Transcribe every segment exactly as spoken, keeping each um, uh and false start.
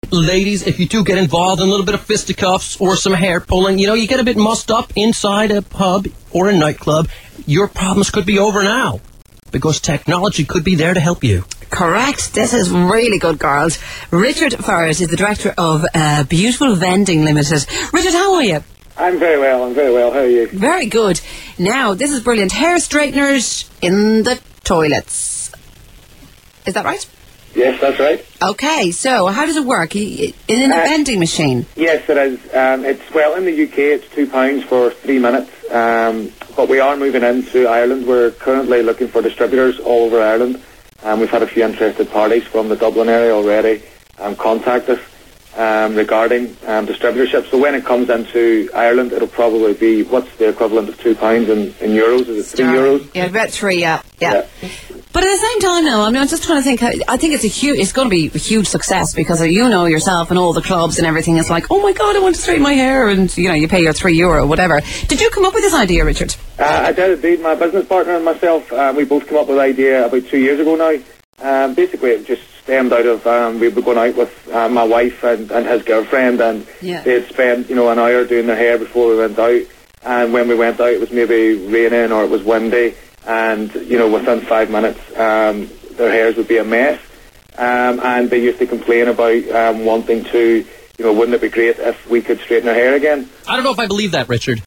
ladies, if you do get involved in a little bit of fisticuffs or some hair pulling, you know, you get a bit mussed up inside a pub or a nightclub, your problems could be over now. Because technology could be there to help you. Correct. This is really good, girls. Richard Farrett is the director of uh, Beautiful Vending Limited. Richard, how are you? I'm very well, I'm very well. How are you? Very good. Now, this is brilliant. Hair straighteners in the toilets. Is that right? Yes, that's right. Okay, so how does it work? In a uh, vending machine? Yes, it is. Um, it's, well, in the U K, it's two pounds for three minutes. Um, but we are moving into Ireland. We're currently looking for distributors all over Ireland. Um, we've had a few interested parties from the Dublin area already um, contact us um, regarding um, distributorship. So when it comes into Ireland, it'll probably be, what's the equivalent of two pounds in, in euros? Is it three euros? Yeah, about three, yeah. yeah. yeah. But at the same time, now, I mean, I'm just trying to think. I think it's a huge, it's going to be a huge success because you know yourself and all the clubs and everything. It's like, oh my God, I want to straighten my hair, and you know, you pay your three euro, whatever. Did you come up with this idea, Richard? Uh, I did indeed. My business partner and myself, uh, we both came up with the idea about two years ago now. Um, basically, it just stemmed out of um, we were going out with uh, my wife and, and his girlfriend, and yeah. they'd spend you know an hour doing their hair before we went out. And when we went out, it was maybe raining or it was windy, and you know, within five minutes. Um, their hairs would be a mess, um, and they used to complain about um, wanting to, you know, wouldn't it be great if we could straighten their hair again? I don't know if I believe that, Richard.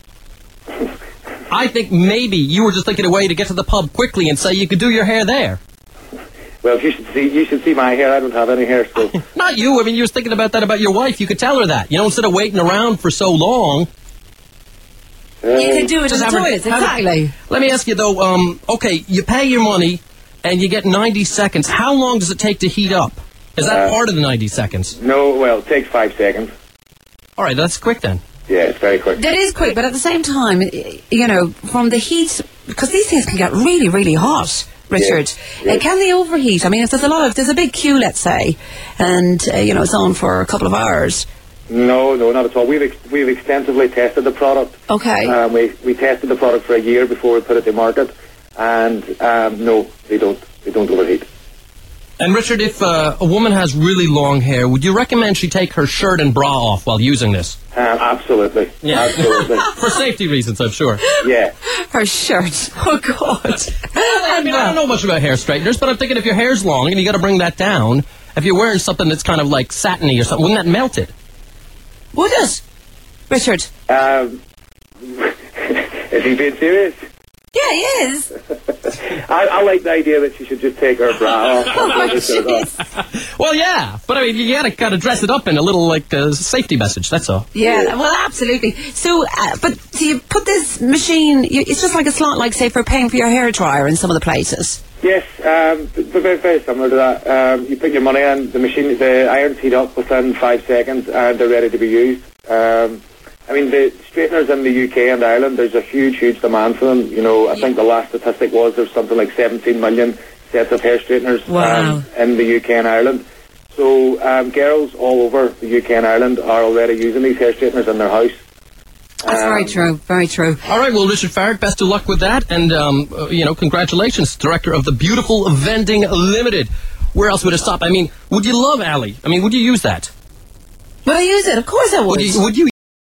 I think maybe you were just thinking a way to get to the pub quickly and say you could do your hair there. Well, you should see you should see my hair. I don't have any hair, so... Not you. I mean, you were thinking about that about your wife. You could tell her that. You don't, instead of waiting around for so long... Uh, you can do it in the toilets, exactly. Let me ask you, though, um, okay, you pay your money... and you get ninety seconds. How long does it take to heat up? Is that uh, part of the ninety seconds? No, well, it takes five seconds. All right, that's quick then. Yeah, it's very quick. That is quick, but at the same time, you know, from the heat, because these things can get really, really hot, Richard. Yeah, yeah. Uh, can they overheat? I mean, if there's a lot of, there's a big queue, let's say, and, uh, you know, it's on for a couple of hours. No, no, not at all. We've ex- we've extensively tested the product. Okay. Um, we, we tested the product for a year before we put it to market. And um, no, they don't. They don't overheat. And Richard, if uh, a woman has really long hair, would you recommend she take her shirt and bra off while using this? Um, absolutely. Yeah, absolutely. For safety reasons, I'm sure. Yeah. Her shirt. Oh God. I mean, I don't know much about hair straighteners, but I'm thinking if your hair's long and you got to bring that down, if you're wearing something that's kind of like satiny or something, wouldn't that melt it? Would it, Richard? Um, is he being serious? Yeah, he is. I, I like the idea that she should just take her bra off. Oh, well, yeah, but I mean, you gotta kind of dress it up in a little like uh, safety message. That's all. Yeah, well, absolutely. So, uh, but so you put this machine. You, it's just like a slot, like say for paying for your hair dryer in some of the places. Yes, um, very, very similar to that. Um, you put your money in, the machine, the irons heat up within five seconds, and they're ready to be used. Um, I mean, the straighteners in the U K and Ireland, there's a huge, huge demand for them. You know, I yeah. think the last statistic was there's something like seventeen million sets of hair straighteners wow. um, in the U K and Ireland. So um, girls all over the U K and Ireland are already using these hair straighteners in their house. That's um, very true, very true. All right, well, Richard Farrett, best of luck with that. And, um, uh, you know, congratulations, Director of the Beautiful Vending Limited. Where else would it stop? I mean, would you love Ali? I mean, would you use that? Would I use it? Of course I would. Would you, would you